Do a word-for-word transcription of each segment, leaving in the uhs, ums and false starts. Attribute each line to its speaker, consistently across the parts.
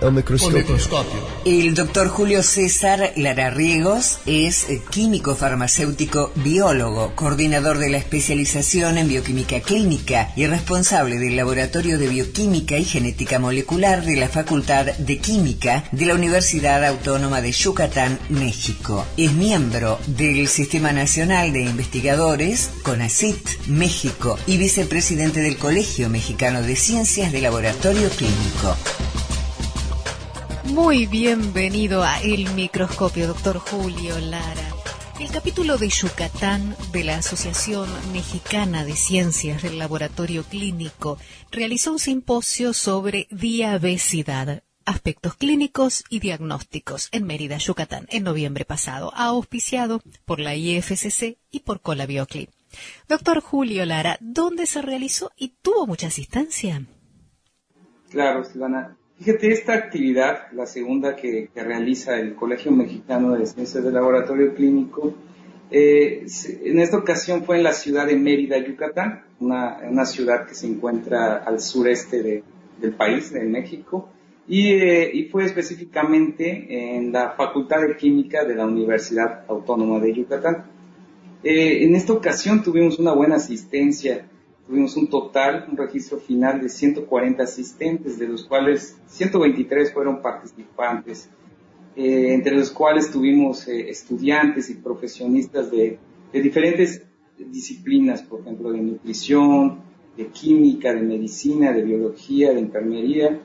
Speaker 1: El microscopio.
Speaker 2: El microscopio.
Speaker 3: El doctor Julio César Lara Riegos es químico farmacéutico biólogo, coordinador de la especialización en bioquímica clínica y responsable del Laboratorio de Bioquímica y Genética Molecular de la Facultad de Química de la Universidad Autónoma de Yucatán, México. Es miembro del Sistema Nacional de Investigadores, CONACYT, México, y vicepresidente del Colegio Mexicano de Ciencias de Laboratorio Clínico.
Speaker 4: Muy bienvenido a El Microscopio, doctor Julio Lara. El capítulo de Yucatán de la Asociación Mexicana de Ciencias del Laboratorio Clínico realizó un simposio sobre diabesidad, aspectos clínicos y diagnósticos en Mérida, Yucatán, en noviembre pasado, auspiciado por la I F C C y por Colabiocli. Doctor Julio Lara, ¿dónde se realizó y tuvo mucha asistencia?
Speaker 5: Claro, Silvana. Fíjate, esta actividad, la segunda que, que realiza el Colegio Mexicano de Ciencias del Laboratorio Clínico, eh, en esta ocasión fue en la ciudad de Mérida, Yucatán, una, una ciudad que se encuentra al sureste de, del país, de México, y, eh, y fue específicamente en la Facultad de Química de la Universidad Autónoma de Yucatán. Eh, en esta ocasión tuvimos una buena asistencia. Tuvimos un total, un registro final de ciento cuarenta asistentes, de los cuales ciento veintitrés fueron participantes, eh, entre los cuales tuvimos eh, estudiantes y profesionistas de, de diferentes disciplinas, por ejemplo, de nutrición, de química, de medicina, de biología, de enfermería,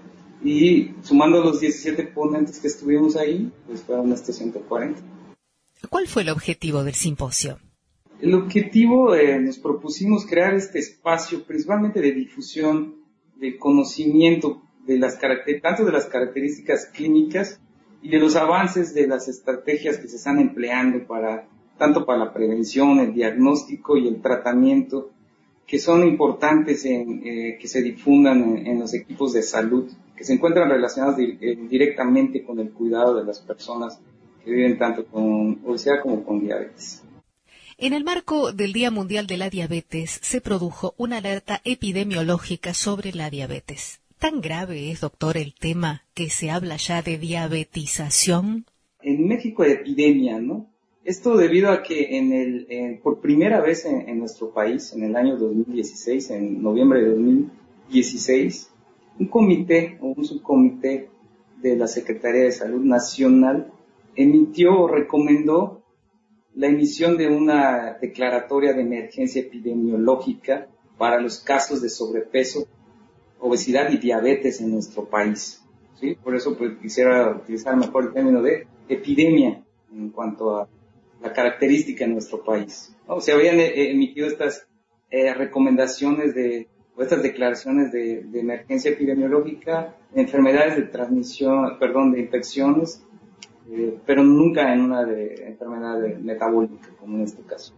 Speaker 5: y sumando los diecisiete ponentes que estuvimos ahí, pues fueron estos ciento cuarenta.
Speaker 4: ¿Cuál fue el objetivo del simposio?
Speaker 5: El objetivo, eh, nos propusimos crear este espacio principalmente de difusión, de conocimiento de las caracter- tanto de las características clínicas y de los avances de las estrategias que se están empleando para tanto para la prevención, el diagnóstico y el tratamiento, que son importantes en, eh, que se difundan en, en los equipos de salud, que se encuentran relacionados di- eh, directamente con el cuidado de las personas que viven tanto con obesidad como con diabetes.
Speaker 4: En el marco del Día Mundial de la Diabetes se produjo una alerta epidemiológica sobre la diabetes. ¿Tan grave es, doctor, el tema que se habla ya de diabetización?
Speaker 5: En México hay epidemia, ¿no? Esto debido a que en el, en, por primera vez en, en nuestro país, en el año dos mil dieciséis, en noviembre de dos mil dieciséis, un comité o un subcomité de la Secretaría de Salud Nacional emitió o recomendó la emisión de una declaratoria de emergencia epidemiológica para los casos de sobrepeso, obesidad y diabetes en nuestro país, ¿sí? Por eso pues, quisiera utilizar mejor el término de epidemia en cuanto a la característica en nuestro país, ¿no? Se habían eh, emitido estas eh, recomendaciones de, o estas declaraciones de, de emergencia epidemiológica de enfermedades de transmisión, perdón, de infecciones, Eh, pero nunca en una de enfermedad de metabólica, como en este caso.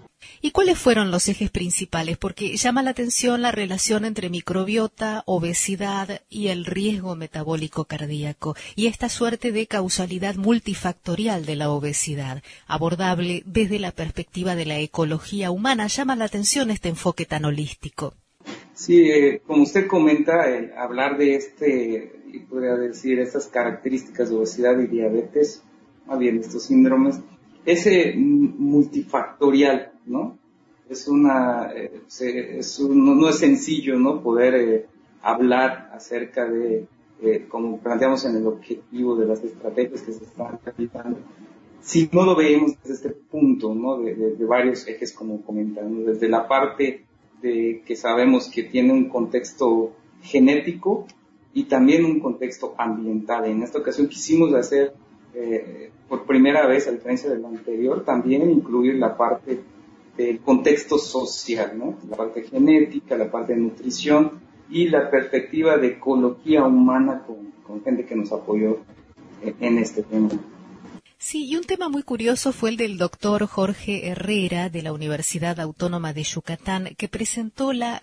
Speaker 4: ¿Y cuáles fueron los ejes principales? Porque llama la atención la relación entre microbiota, obesidad y el riesgo metabólico cardíaco, y esta suerte de causalidad multifactorial de la obesidad, abordable desde la perspectiva de la ecología humana. Llama la atención este enfoque tan holístico.
Speaker 5: Sí, eh, como usted comenta, eh, hablar de este, y podría decir, estas características de obesidad y diabetes, más bien estos síndromes, es eh, multifactorial, ¿no? Es una, eh, se, es un, no, no es sencillo, ¿no? Poder eh, hablar acerca de, eh, como planteamos en el objetivo de las estrategias que se están realizando, si no lo vemos desde este punto, ¿no? De, de, de varios ejes, como comentan, ¿no? Desde la parte de que sabemos que tiene un contexto genético y también un contexto ambiental. En esta ocasión quisimos hacer, eh, por primera vez, a diferencia de lo anterior, también incluir la parte del contexto social, ¿no? La parte genética, la parte de nutrición y la perspectiva de ecología humana con, con gente que nos apoyó en, en este tema.
Speaker 4: Sí, y un tema muy curioso fue el del doctor Jorge Herrera de la Universidad Autónoma de Yucatán, que presentó la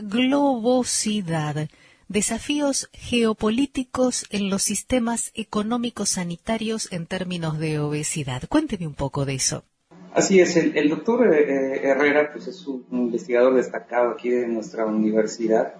Speaker 4: globosidad, desafíos geopolíticos en los sistemas económicos sanitarios en términos de obesidad. Cuénteme un poco de eso.
Speaker 5: Así es, el, el doctor eh, Herrera pues es un investigador destacado aquí de nuestra universidad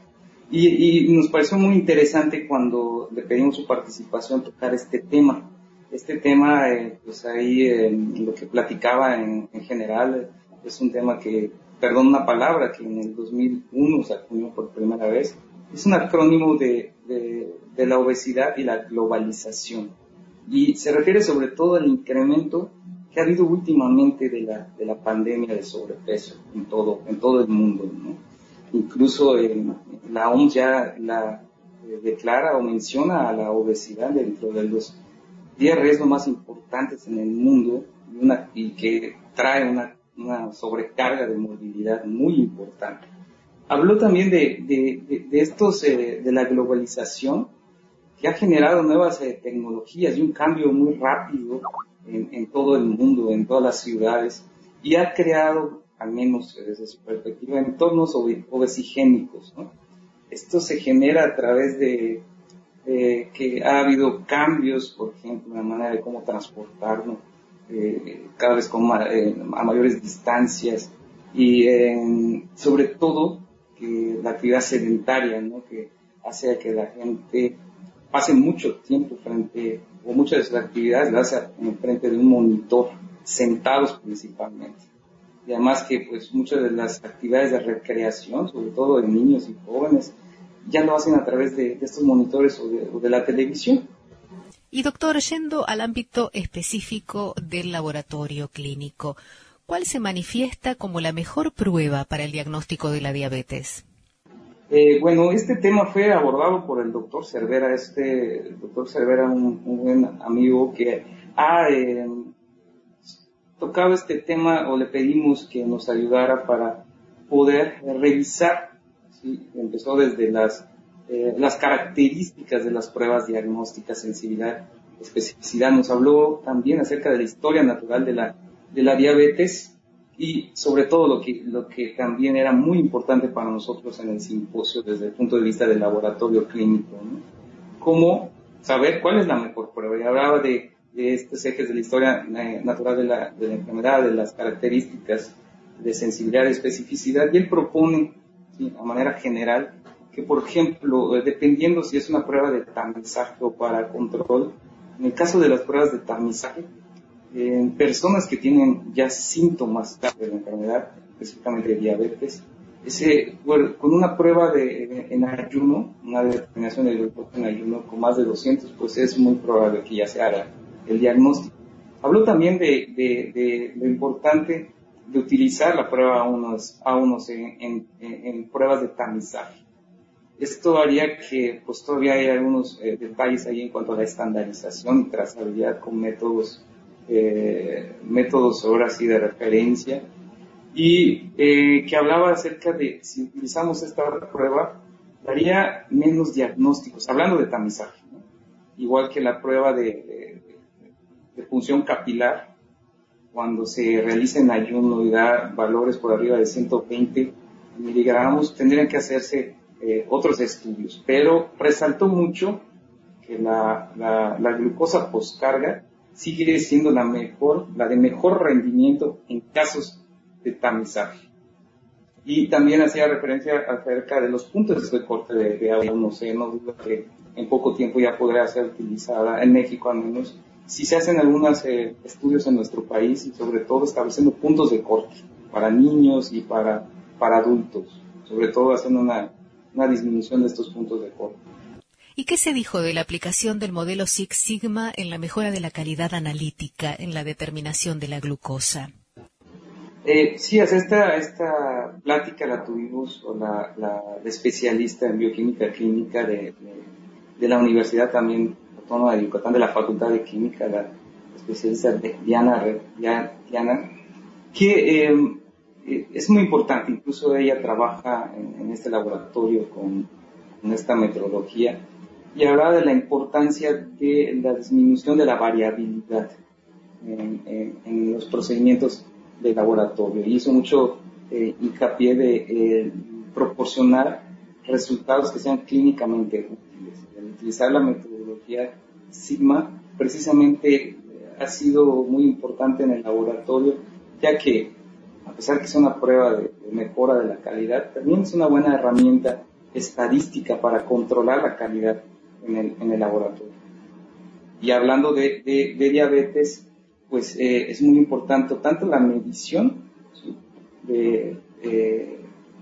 Speaker 5: Y, y nos pareció muy interesante cuando le pedimos su participación tocar este tema. Este tema, eh, pues ahí eh, lo que platicaba en, en general es un tema que, perdón una palabra, que en el dos mil uno se acuñó por primera vez. Es un acrónimo de, de, de la obesidad y la globalización. Y se refiere sobre todo al incremento que ha habido últimamente de la, de la pandemia de sobrepeso en todo, en todo el mundo, ¿no? Incluso eh, la O M S ya la eh, declara o menciona a la obesidad dentro de los diez riesgos más importantes en el mundo y, una, y que trae una, una sobrecarga de movilidad muy importante. Habló también de, de, de, de estos, eh, de la globalización que ha generado nuevas eh, tecnologías y un cambio muy rápido en, en todo el mundo, en todas las ciudades, y ha creado, al menos desde su perspectiva, entornos obesigénicos, ¿no? Esto se genera a través de eh, que ha habido cambios, por ejemplo, en la manera de cómo transportarnos, eh, cada vez con ma eh, a mayores distancias, y eh, sobre todo que la actividad sedentaria, ¿no? Que hace que la gente pase mucho tiempo frente, o muchas de sus actividades las hace en frente de un monitor, sentados principalmente. Y además que pues muchas de las actividades de recreación, sobre todo de niños y jóvenes, ya lo hacen a través de, de estos monitores o de, o de la televisión.
Speaker 4: Y doctor, yendo al ámbito específico del laboratorio clínico, ¿cuál se manifiesta como la mejor prueba para el diagnóstico de la diabetes?
Speaker 5: Eh, bueno, este tema fue abordado por el doctor Cervera. Este, el doctor Cervera, un, un buen amigo que ha eh, tocado este tema, o le pedimos que nos ayudara para poder revisar, ¿sí? Empezó desde las, eh, las características de las pruebas diagnósticas, sensibilidad, especificidad. Nos habló también acerca de la historia natural de la, de la diabetes, y sobre todo lo que, lo que también era muy importante para nosotros en el simposio desde el punto de vista del laboratorio clínico, ¿no? Cómo saber cuál es la mejor prueba. Y hablaba de, de estos ejes de la historia eh, natural de la, de la enfermedad, de las características de sensibilidad y especificidad, y él propone, ¿sí?, a manera general, que por ejemplo, eh, dependiendo si es una prueba de tamizaje o para control, en el caso de las pruebas de tamizaje, en personas que tienen ya síntomas de la enfermedad, específicamente de diabetes, ese, bueno, con una prueba de, en ayuno, una determinación del glucosa en ayuno con más de doscientos, pues es muy probable que ya se haga el diagnóstico. Habló también de, de, de lo importante de utilizar la prueba A uno en, en, en pruebas de tamizaje. Esto haría que pues todavía hay algunos eh, detalles ahí en cuanto a la estandarización y trazabilidad con métodos Eh, métodos ahora sí de referencia, y eh, que hablaba acerca de si utilizamos esta prueba daría menos diagnósticos, hablando de tamizaje, ¿no? Igual que la prueba de, de, de punción capilar, cuando se realiza en ayuno y da valores por arriba de ciento veinte miligramos, tendrían que hacerse eh, otros estudios, pero resaltó mucho que la, la, la glucosa postcarga sigue siendo la mejor, la de mejor rendimiento en casos de tamizaje. Y también hacía referencia acerca de los puntos de corte de, de A uno C, no duda que en poco tiempo ya podrá ser utilizada, en México al menos, si se hacen algunos eh, estudios en nuestro país, y sobre todo estableciendo puntos de corte para niños y para, para adultos, sobre todo haciendo una, una disminución de estos puntos de corte.
Speaker 4: ¿Y qué se dijo de la aplicación del modelo Six Sigma en la mejora de la calidad analítica en la determinación de la glucosa?
Speaker 5: Eh, sí, esta, esta plática la tuvimos con la, la, la especialista en bioquímica clínica de, de, de la Universidad también Autónoma de Yucatán, de la Facultad de Química, la especialista de Diana, Diana que eh, es muy importante. Incluso ella trabaja en, en este laboratorio con, con esta metodología, y hablaba de la importancia de la disminución de la variabilidad en, en, en los procedimientos de laboratorio, y hizo mucho eh, hincapié de eh, proporcionar resultados que sean clínicamente útiles. El utilizar la metodología Sigma precisamente eh, ha sido muy importante en el laboratorio, ya que a pesar que es una prueba de, de mejora de la calidad, también es una buena herramienta estadística para controlar la calidad en el, en el laboratorio. Y hablando de, de, de diabetes, pues eh, es muy importante tanto la medición, ¿sí? de, eh,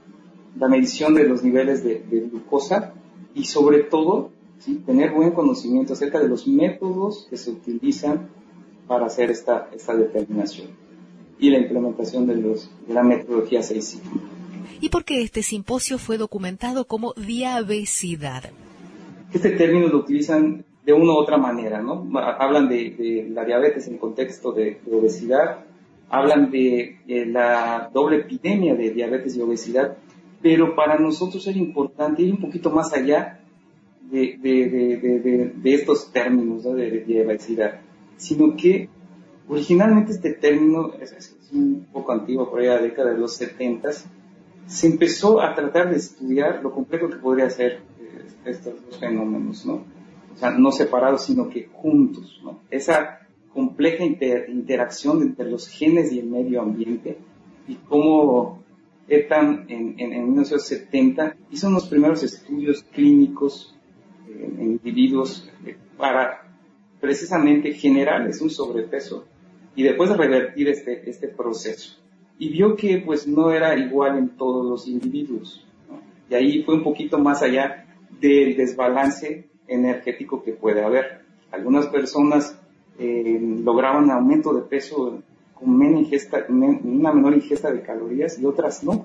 Speaker 5: la medición de los niveles de, de glucosa y sobre todo, ¿sí? tener buen conocimiento acerca de los métodos que se utilizan para hacer esta, esta determinación y la implementación de, los, de la metodología seis sigma.
Speaker 4: ¿Y por qué este simposio fue documentado como diabesidad?
Speaker 5: Este término lo utilizan de una u otra manera, ¿no? Hablan de, de la diabetes en contexto de, de obesidad, hablan de, de la doble epidemia de diabetes y obesidad, pero para nosotros era importante ir un poquito más allá de, de, de, de, de, de estos términos, ¿no? de, de diabesidad, sino que originalmente este término es, es un poco antiguo, por ahí a la década de los setentas, se empezó a tratar de estudiar lo complejo que podría ser eh, estos dos fenómenos, ¿no? O sea, no separados, sino que juntos, ¿no? Esa compleja inter- interacción entre los genes y el medio ambiente, y cómo Ethan en, en, en mil novecientos setenta hizo unos primeros estudios clínicos eh, en individuos eh, para precisamente generarles un sobrepeso y después de revertir este, este proceso. Y vio que pues no era igual en todos los individuos, ¿no? Y ahí fue un poquito más allá del desbalance energético que puede haber. Algunas personas eh, lograban aumento de peso con menos ingesta, men, una menor ingesta de calorías y otras no.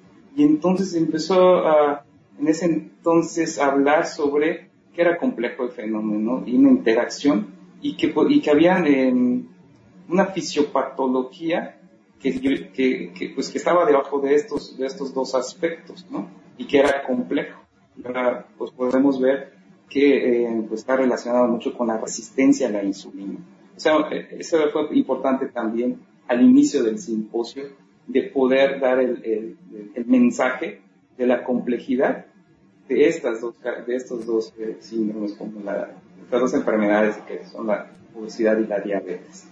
Speaker 5: Y entonces empezó a, en ese entonces a hablar sobre que era complejo el fenómeno, ¿no? Y una interacción, y que, y que había eh, una fisiopatología que, que, que, pues, que estaba debajo de estos, de estos dos aspectos, ¿no? Y que era complejo. Y ahora pues podemos ver que eh, pues, está relacionado mucho con la resistencia a la insulina. O sea, eso fue importante también al inicio del simposio, de poder dar el, el, el mensaje de la complejidad de estas dos, de estos dos eh, síndromes, como la, estas dos enfermedades que son la obesidad y la diabetes.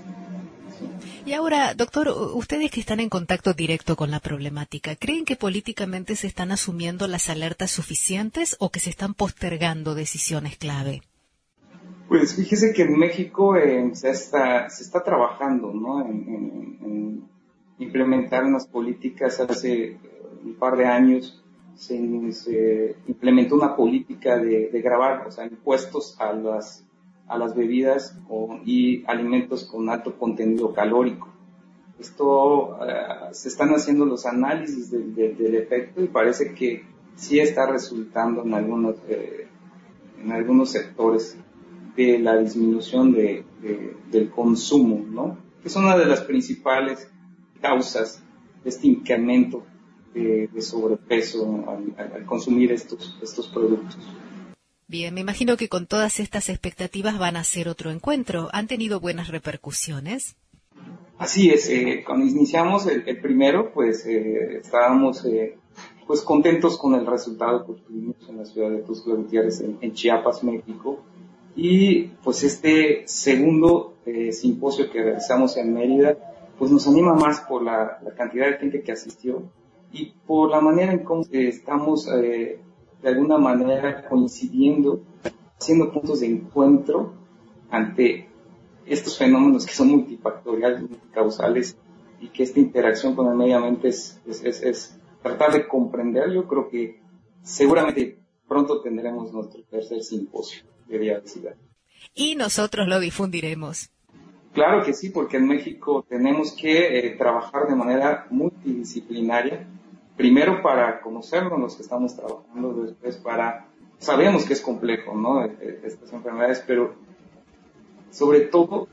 Speaker 4: Y ahora, doctor, ustedes que están en contacto directo con la problemática, ¿creen que políticamente se están asumiendo las alertas suficientes o que se están postergando decisiones clave?
Speaker 5: Pues fíjese que en México eh, se, está, se está trabajando, ¿no? en, en, en implementar unas políticas. Hace un par de años se, se implementó una política de, de gravar, o sea, impuestos a las a las bebidas con, y alimentos con alto contenido calórico. Esto uh, se están haciendo los análisis de, de, del efecto y parece que sí está resultando en algunos eh, en algunos sectores de la disminución de, de, del consumo, ¿no? Que es una de las principales causas de este incremento de, de sobrepeso al, al, al consumir estos estos productos.
Speaker 4: Bien, me imagino que con todas estas expectativas van a hacer otro encuentro. ¿Han tenido buenas repercusiones?
Speaker 5: Así es. Eh, cuando iniciamos el, el primero, pues eh, estábamos eh, pues contentos con el resultado que obtuvimos en la ciudad de Tuxtla Gutiérrez, en, en Chiapas, México. Y pues este segundo eh, simposio que realizamos en Mérida, pues nos anima más por la, la cantidad de gente que asistió y por la manera en cómo eh, estamos eh, de alguna manera coincidiendo, haciendo puntos de encuentro ante estos fenómenos que son multifactoriales, multicausales, y que esta interacción con el medio ambiente es, es, es, es tratar de comprender. Yo creo que seguramente pronto tendremos nuestro tercer simposio de diabetes.
Speaker 4: Y nosotros lo difundiremos.
Speaker 5: Claro que sí, porque en México tenemos que eh, trabajar de manera multidisciplinaria. Primero para conocernos los que estamos trabajando, después para, sabemos que es complejo, ¿no? Estas enfermedades, pero sobre todo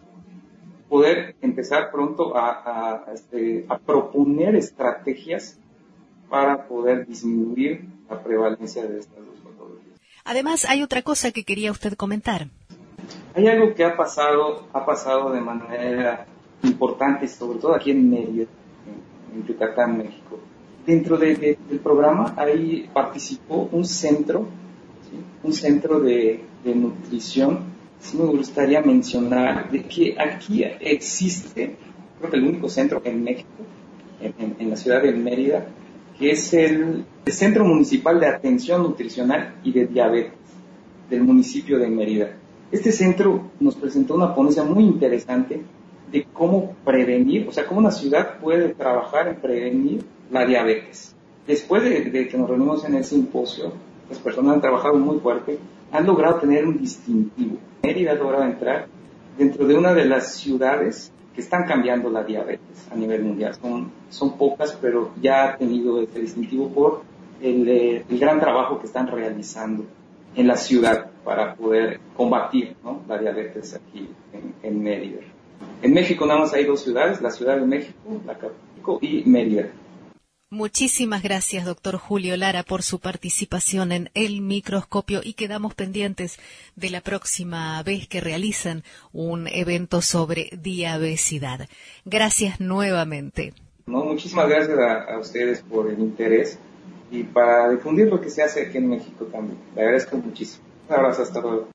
Speaker 5: poder empezar pronto a, a, a, este, a proponer estrategias para poder disminuir la prevalencia de estas dos patologías.
Speaker 4: Además, hay otra cosa que quería usted comentar.
Speaker 5: Hay algo que ha pasado, ha pasado de manera importante, sobre todo aquí en Mérida, en, en Yucatán, México. Dentro de, de, del programa ahí participó un centro, ¿sí? un centro de, de nutrición. Sí me gustaría mencionar de que aquí existe, creo que el único centro en México, en, en, en la ciudad de Mérida, que es el, el Centro Municipal de Atención Nutricional y de Diabetes del municipio de Mérida. Este centro nos presentó una ponencia muy interesante de cómo prevenir, o sea, cómo una ciudad puede trabajar en prevenir la diabetes. Después de, de que nos reunimos en el simposio, las personas han trabajado muy fuerte, han logrado tener un distintivo. Mérida ha logrado entrar dentro de una de las ciudades que están cambiando la diabetes a nivel mundial. Son, son pocas, pero ya ha tenido este distintivo por el, eh, el gran trabajo que están realizando en la ciudad para poder combatir, ¿no?, la diabetes aquí en, en Mérida. En México nada más hay dos ciudades, la Ciudad de México, la Acapulco y Mérida.
Speaker 4: Muchísimas gracias, doctor Julio Lara, por su participación en El Microscopio, y quedamos pendientes de la próxima vez que realicen un evento sobre diabesidad. Gracias nuevamente.
Speaker 5: No, muchísimas gracias a, a ustedes por el interés y para difundir lo que se hace aquí en México también. Le agradezco muchísimo. Un abrazo, hasta luego.